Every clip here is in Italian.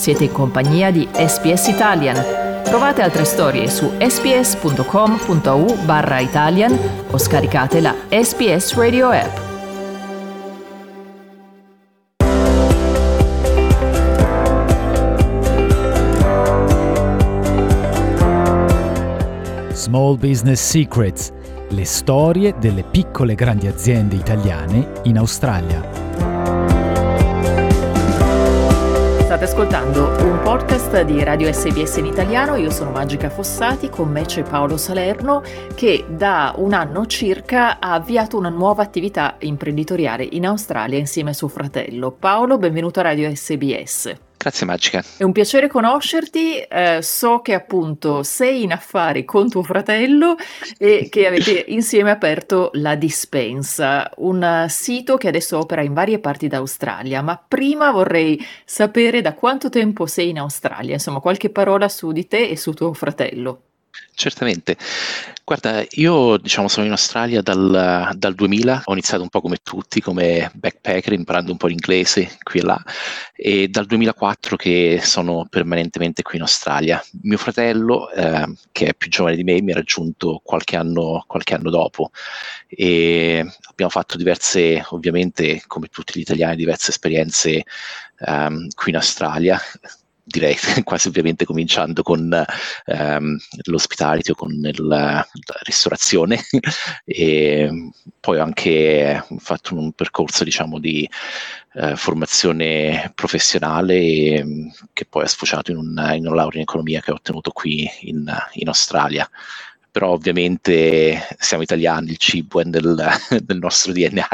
Siete in compagnia di SPS Italian. Trovate altre storie su sps.com.au/Italian o scaricate la SPS Radio app. Small Business Secrets, le storie delle piccole e grandi aziende italiane in Australia. State ascoltando un podcast di Radio SBS in italiano. Io sono Magica Fossati, con me c'è Paolo Salerno che da un anno circa ha avviato una nuova attività imprenditoriale in Australia insieme a suo fratello. Paolo, benvenuto a Radio SBS. Grazie Magica. È un piacere conoscerti, so che appunto sei in affari con tuo fratello e che avete insieme aperto La Dispensa, un sito che adesso opera in varie parti d'Australia, ma prima vorrei sapere da quanto tempo sei in Australia, insomma qualche parola su di te e su tuo fratello. Certamente. Guarda, io sono in Australia dal 2000, ho iniziato un po' come tutti, come backpacker, imparando un po' l'inglese qui e là, e dal 2004 che sono permanentemente qui in Australia. Mio fratello, che è più giovane di me, mi ha raggiunto qualche anno dopo e abbiamo fatto diverse, ovviamente come tutti gli italiani, diverse esperienze qui in Australia. Direi quasi ovviamente cominciando con l'hospitality o con la ristorazione e poi ho anche fatto un percorso di formazione professionale che poi è sfociato in una laurea in economia che ho ottenuto qui in Australia. Però ovviamente siamo italiani, il cibo è nel nostro DNA,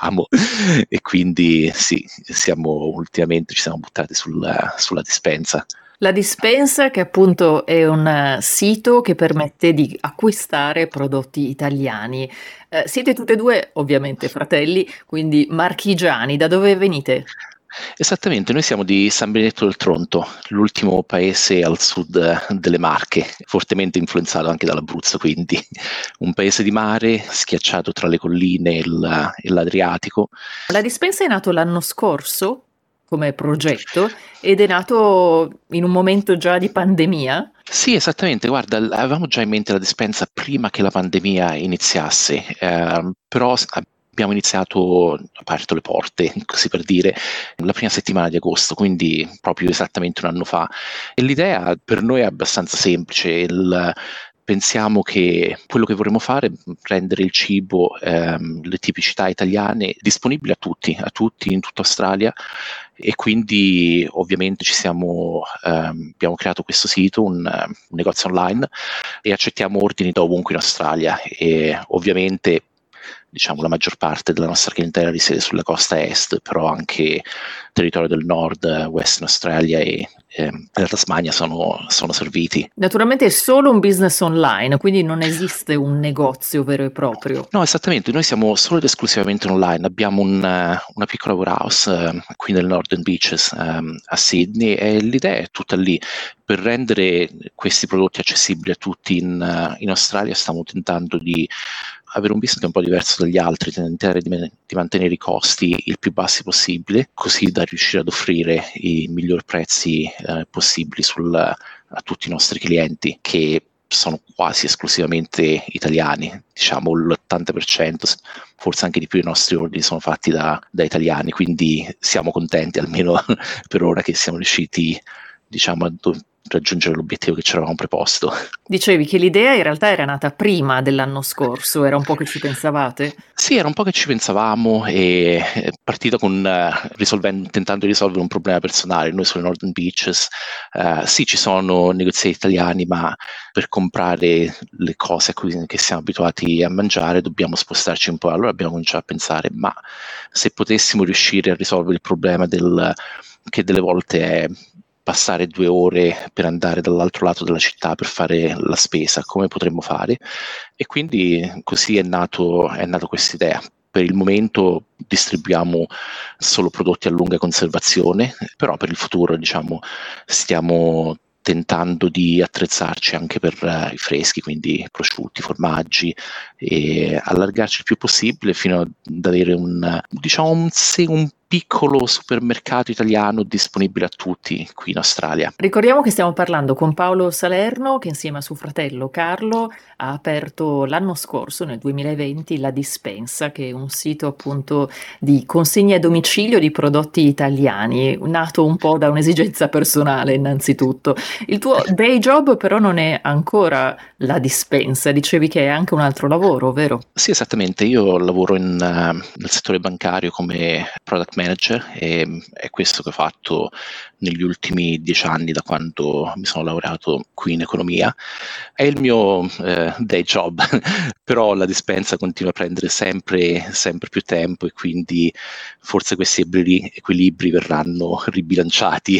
e quindi sì, ultimamente ci siamo buttati sulla dispensa. La Dispensa, che appunto è un sito che permette di acquistare prodotti italiani. Siete tutti e due ovviamente fratelli, quindi marchigiani. Da dove venite? Esattamente, noi siamo di San Benedetto del Tronto, l'ultimo paese al sud delle Marche, fortemente influenzato anche dall'Abruzzo, quindi un paese di mare schiacciato tra le colline e l'Adriatico. La Dispensa è nato l'anno scorso come progetto ed è nato in un momento già di pandemia. Sì, esattamente, guarda, avevamo già in mente La Dispensa prima che la pandemia iniziasse, però abbiamo aperto le porte, così per dire, la prima settimana di agosto, quindi proprio esattamente un anno fa. E l'idea per noi è abbastanza semplice. Pensiamo che quello che vorremmo fare è rendere il cibo, le tipicità italiane disponibili a tutti in tutta Australia, e quindi ovviamente abbiamo creato questo sito, un negozio online, e accettiamo ordini da ovunque in Australia e ovviamente la maggior parte della nostra clientela risiede sulla costa est, però anche territorio del nord, Western Australia e la Tasmania sono serviti. Naturalmente è solo un business online, quindi non esiste un negozio vero e proprio. No, esattamente, noi siamo solo ed esclusivamente online, abbiamo una piccola warehouse qui nel Northern Beaches a Sydney, e l'idea è tutta lì. Per rendere questi prodotti accessibili a tutti in Australia stiamo tentando di avere un business che è un po' diverso dagli altri, tentare di mantenere i costi il più bassi possibile, così da riuscire ad offrire i migliori prezzi possibili a tutti i nostri clienti, che sono quasi esclusivamente italiani. L'80%, forse anche di più, dei nostri ordini sono fatti da italiani, quindi siamo contenti almeno per ora che siamo riusciti a raggiungere l'obiettivo che ci eravamo preposto. Dicevi che l'idea in realtà era nata prima dell'anno scorso, era un po' che ci pensavate? Sì, era un po' che ci pensavamo, e è partito tentando di risolvere un problema personale. Noi sulle Northern Beaches, sì, ci sono negoziati italiani, ma per comprare le cose che siamo abituati a mangiare dobbiamo spostarci un po'. Allora abbiamo cominciato a pensare, ma se potessimo riuscire a risolvere il problema che delle volte è passare 2 ore per andare dall'altro lato della città per fare la spesa, come potremmo fare? E quindi così è nato questa idea. Per il momento distribuiamo solo prodotti a lunga conservazione, però per il futuro stiamo tentando di attrezzarci anche per i freschi, quindi prosciutti, formaggi, e allargarci il più possibile fino ad avere un piccolo supermercato italiano disponibile a tutti qui in Australia. Ricordiamo che stiamo parlando con Paolo Salerno, che insieme a suo fratello Carlo ha aperto l'anno scorso, nel 2020, La Dispensa, che è un sito appunto di consegna a domicilio di prodotti italiani, nato un po' da un'esigenza personale innanzitutto. Il tuo day job però non è ancora La Dispensa, dicevi che è anche un altro lavoro, vero? Sì, esattamente. Io lavoro nel settore bancario come product manager e è questo che ho fatto negli ultimi 10 anni da quando mi sono laureato qui in economia. È il mio day job, però la dispensa continua a prendere sempre più tempo e quindi forse questi equilibri verranno ribilanciati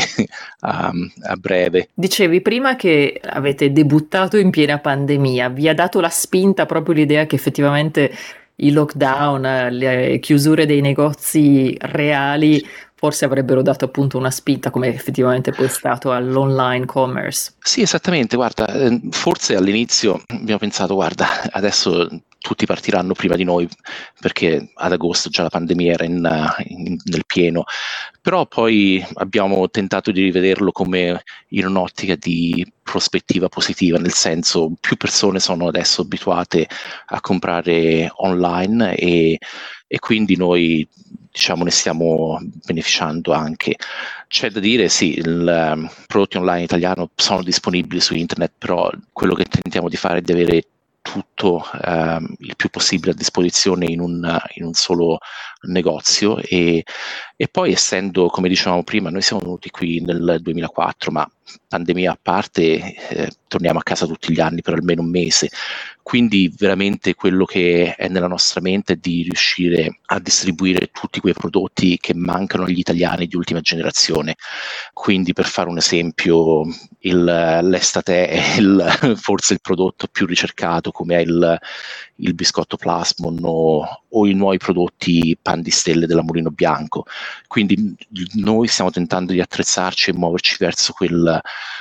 a breve. Dicevi prima che avete debuttato in piena pandemia, vi ha dato la spinta proprio l'idea che effettivamente i lockdown, le chiusure dei negozi reali forse avrebbero dato appunto una spinta, come effettivamente poi è stato all'online commerce. Sì, esattamente, guarda, forse all'inizio abbiamo pensato, guarda, adesso tutti partiranno prima di noi perché ad agosto già la pandemia era nel pieno, però poi abbiamo tentato di rivederlo come in un'ottica di prospettiva positiva, nel senso più persone sono adesso abituate a comprare online e quindi noi diciamo ne stiamo beneficiando anche. C'è da dire, sì, i prodotti online italiano sono disponibili su internet, però quello che tentiamo di fare è di avere tutto il più possibile a disposizione in un solo negozio e poi essendo, come dicevamo prima, noi siamo venuti qui nel 2004, ma pandemia a parte torniamo a casa tutti gli anni per almeno un mese, quindi veramente quello che è nella nostra mente è di riuscire a distribuire tutti quei prodotti che mancano agli italiani di ultima generazione. Quindi per fare un esempio, l'estate è forse il prodotto più ricercato, come è il biscotto Plasmon o i nuovi prodotti pan di stelle della Mulino Bianco. Quindi noi stiamo tentando di attrezzarci e muoverci verso quel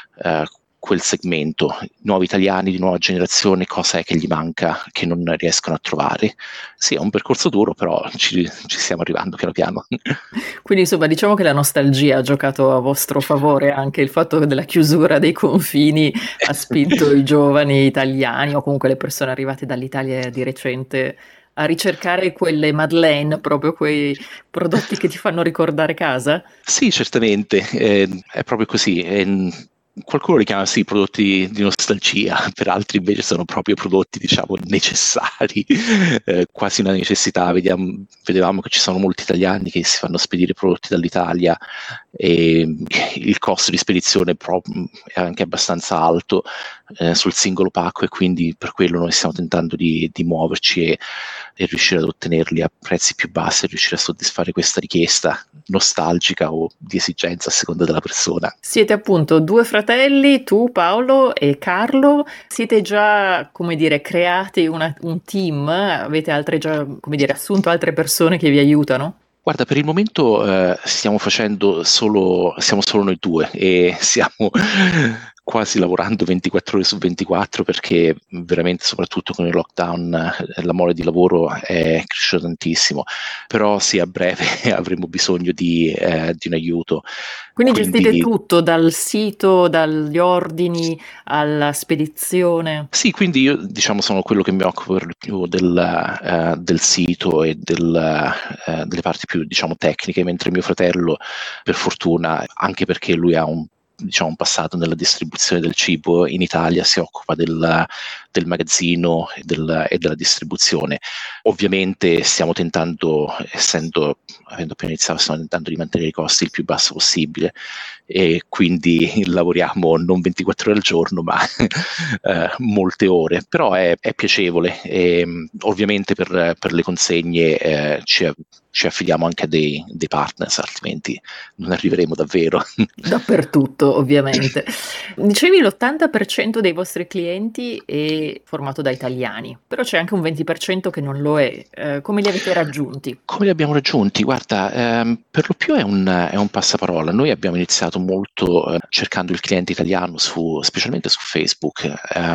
segmento, nuovi italiani di nuova generazione, cosa è che gli manca, che non riescono a trovare. Sì, è un percorso duro, però ci stiamo arrivando piano piano. Quindi insomma diciamo che la nostalgia ha giocato a vostro favore, anche il fatto della chiusura dei confini ha spinto i giovani italiani o comunque le persone arrivate dall'Italia di recente a ricercare quelle Madeleine, proprio quei prodotti che ti fanno ricordare casa? Sì, certamente, è proprio così. Qualcuno li chiama sì prodotti di nostalgia, per altri invece sono proprio prodotti, diciamo, necessari, quasi una necessità. Vedevamo che ci sono molti italiani che si fanno spedire prodotti dall'Italia e il costo di spedizione è anche abbastanza alto sul singolo pacco e quindi per quello noi stiamo tentando di muoverci e riuscire ad ottenerli a prezzi più bassi e riuscire a soddisfare questa richiesta nostalgica o di esigenza a seconda della persona. Siete appunto due fratelli, tu Paolo e Carlo, siete già, come dire, creati un team? Avete già, come dire, assunto altre persone che vi aiutano? Guarda, per il momento siamo solo noi due e stiamo quasi lavorando 24 ore su 24 perché veramente soprattutto con il lockdown la mole di lavoro è cresciuta tantissimo, però sì, a breve avremo bisogno di un aiuto. Quindi gestite tutto, dal sito, dagli ordini alla spedizione? Sì, quindi io diciamo sono quello che mi occupa per più del sito e delle parti più diciamo tecniche, mentre mio fratello per fortuna, anche perché lui ha un passato nella distribuzione del cibo in Italia, si occupa del magazzino e della distribuzione. Ovviamente stiamo tentando, avendo appena iniziato, stiamo tentando di mantenere i costi il più basso possibile e quindi lavoriamo non 24 ore al giorno ma molte ore, però è piacevole e ovviamente per le consegne ci affidiamo anche a dei partners, altrimenti non arriveremo davvero. Dappertutto, ovviamente. Dicevi l'80% dei vostri clienti è formato da italiani, però c'è anche un 20% che non lo è. Come li avete raggiunti? Come li abbiamo raggiunti? Guarda, per lo più è un passaparola. Noi abbiamo iniziato molto cercando il cliente italiano, specialmente su Facebook,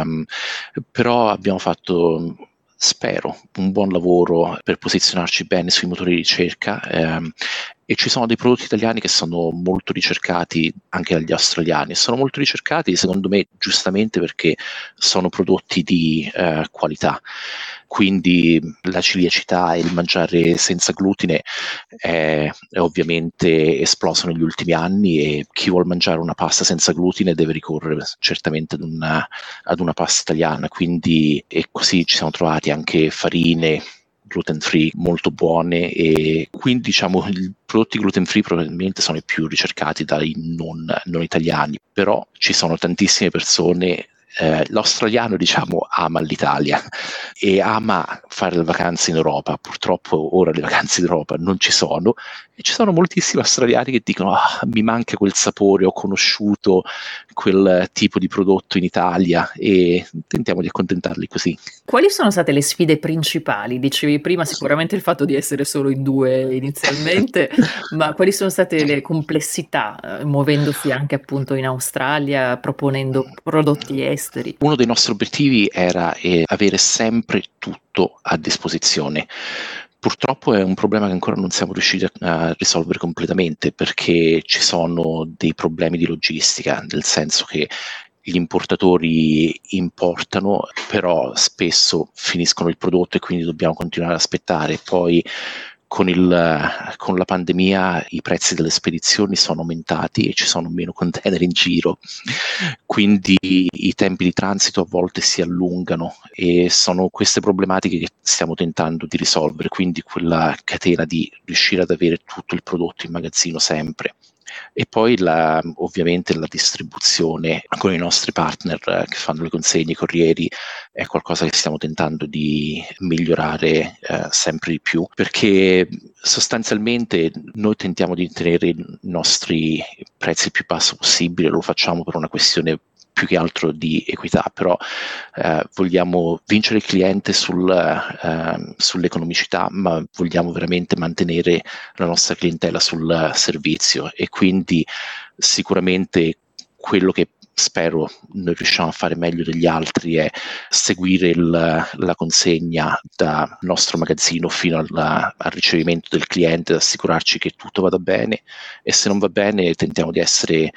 però abbiamo fatto, spero, un buon lavoro per posizionarci bene sui motori di ricerca e ci sono dei prodotti italiani che sono molto ricercati anche dagli australiani, e sono molto ricercati secondo me giustamente perché sono prodotti di qualità. Quindi la celiacità e il mangiare senza glutine è ovviamente esploso negli ultimi anni, e chi vuol mangiare una pasta senza glutine deve ricorrere certamente ad una pasta italiana. Quindi, e così ci siamo trovati anche farine gluten free molto buone, e quindi diciamo i prodotti gluten free probabilmente sono i più ricercati dai non italiani, però ci sono tantissime persone. L'australiano diciamo ama l'Italia e ama fare le vacanze in Europa. Purtroppo ora le vacanze in Europa non ci sono, e ci sono moltissimi australiani che dicono mi manca quel sapore, ho conosciuto quel tipo di prodotto in Italia, e tentiamo di accontentarli così. Quali sono state le sfide principali? Dicevi prima sicuramente il fatto di essere solo in 2 inizialmente, ma quali sono state le complessità, muovendosi anche appunto in Australia, proponendo prodotti esteri? Uno dei nostri obiettivi era avere sempre tutto a disposizione. Purtroppo è un problema che ancora non siamo riusciti a risolvere completamente, perché ci sono dei problemi di logistica, nel senso che gli importatori importano, però spesso finiscono il prodotto e quindi dobbiamo continuare ad aspettare. Poi con la pandemia i prezzi delle spedizioni sono aumentati e ci sono meno container in giro, quindi i tempi di transito a volte si allungano, e sono queste problematiche che stiamo tentando di risolvere, quindi quella catena di riuscire ad avere tutto il prodotto in magazzino sempre. E poi ovviamente la distribuzione con i nostri partner che fanno le consegne, i corrieri, è qualcosa che stiamo tentando di migliorare sempre di più, perché sostanzialmente noi tentiamo di tenere i nostri prezzi il più basso possibile. Lo facciamo per una questione più che altro di equità, però vogliamo vincere il cliente sull'economicità, ma vogliamo veramente mantenere la nostra clientela sul servizio, e quindi sicuramente quello che spero noi riusciamo a fare meglio degli altri è seguire la consegna dal nostro magazzino fino al ricevimento del cliente, ad assicurarci che tutto vada bene, e se non va bene tentiamo di essere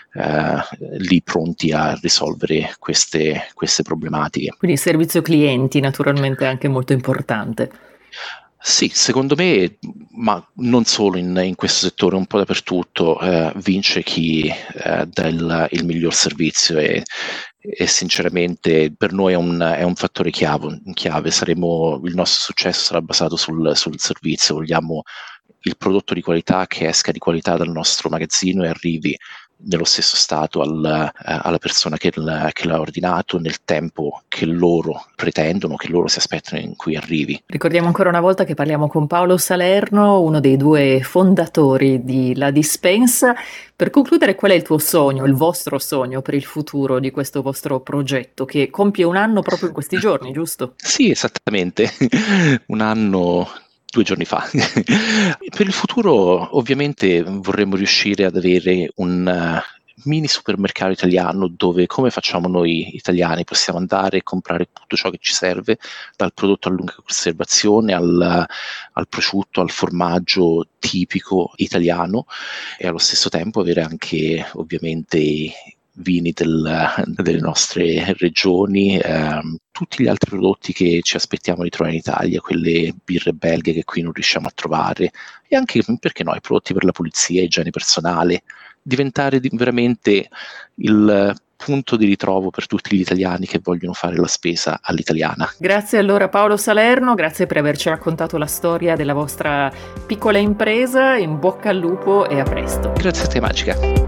lì pronti a risolvere queste problematiche. Quindi il servizio clienti naturalmente è anche molto importante. Sì, secondo me, ma non solo in questo settore, un po' dappertutto, vince chi dà il miglior servizio, e sinceramente per noi è un fattore chiave. Il nostro successo sarà basato sul servizio. Vogliamo il prodotto di qualità che esca di qualità dal nostro magazzino e arrivi nello stesso stato alla persona che l'ha ordinato, nel tempo che loro pretendono, che loro si aspettano in cui arrivi. Ricordiamo ancora una volta che parliamo con Paolo Salerno, uno dei 2 fondatori di La Dispensa. Per concludere, qual è il tuo sogno, il vostro sogno per il futuro di questo vostro progetto, che compie 1 anno proprio in questi giorni, giusto? Sì, esattamente, 1 anno, 2 giorni fa. Per il futuro ovviamente vorremmo riuscire ad avere un mini supermercato italiano, dove, come facciamo noi italiani, possiamo andare e comprare tutto ciò che ci serve, dal prodotto a lunga conservazione al prosciutto, al formaggio tipico italiano, e allo stesso tempo avere anche ovviamente vini delle nostre regioni, tutti gli altri prodotti che ci aspettiamo di trovare in Italia, quelle birre belghe che qui non riusciamo a trovare, e anche, perché no, i prodotti per la pulizia e igiene personale, diventare veramente il punto di ritrovo per tutti gli italiani che vogliono fare la spesa all'italiana. Grazie allora Paolo Salerno, grazie per averci raccontato la storia della vostra piccola impresa, in bocca al lupo e a presto. Grazie a te, Magica.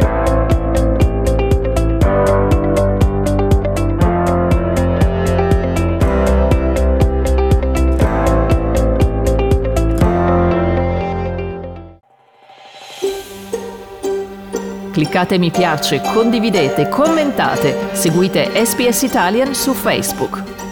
Cliccate mi piace, condividete, commentate, seguite SPS Italian su Facebook.